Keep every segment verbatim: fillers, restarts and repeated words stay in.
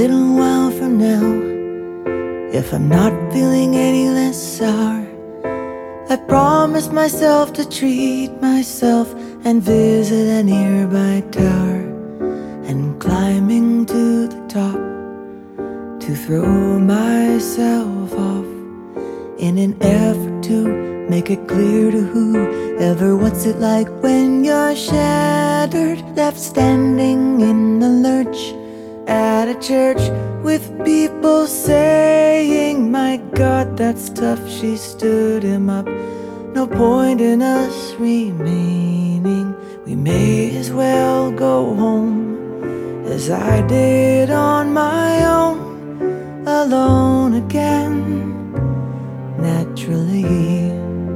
little while from now, if I'm not feeling any less sour, I promise myself to treat myself and visit a nearby tower, and climbing to the top to throw myself off, in an effort to make it clear to whoever what's it like when you're shattered, left standing in the lurch at a church with people saying, my God, that's tough, she stood him up. No point in us remaining, we may as well go home, as I did on my own, alone again, naturally.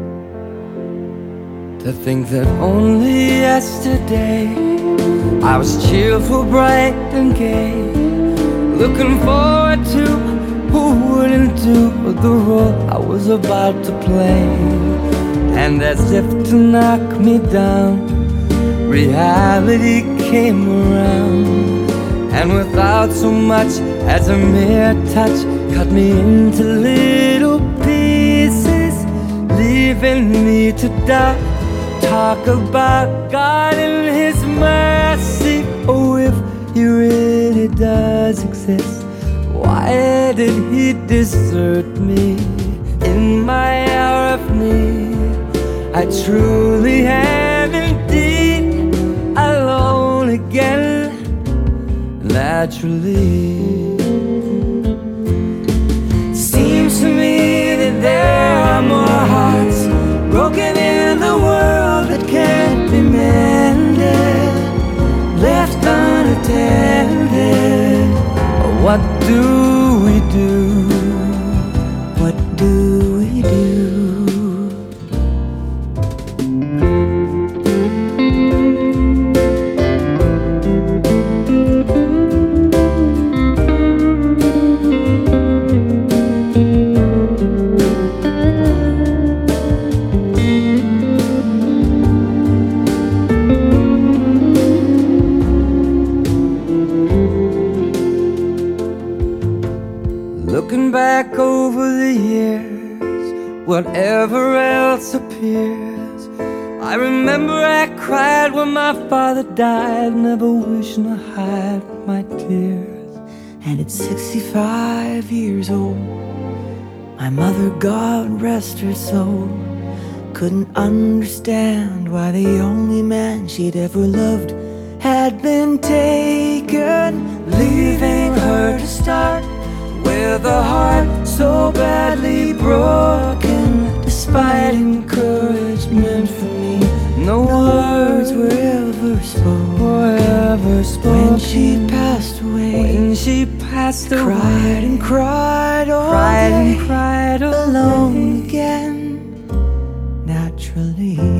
To think that only yesterday I was cheerful, bright and gay, looking forward to who wouldn't do the role I was about to play. And as if to knock me down, reality came around, and without so much as a mere touch, cut me into little pieces, leaving me to doubt. Talk about God and His mercy. Oh, if He really does exist, why did He desert me in my hour of need? I truly am indeed alone again, naturally. Seems to me that there are more hearts broken in the world that can't be mended, left unattended. What do we do? What do we do? Looking back over the years, whatever else appears, I remember I cried when my father died, never wishing to hide my tears. And at sixty-five years old, my mother, God rest her soul, couldn't understand why the only man she'd ever loved had been taken, leaving her to start with a heart so badly broken. Despite encouragement from me, no words were ever spoken, Were ever spoken. When she passed away, When she passed away, cried and cried all cried day, and cried all alone day. again, naturally.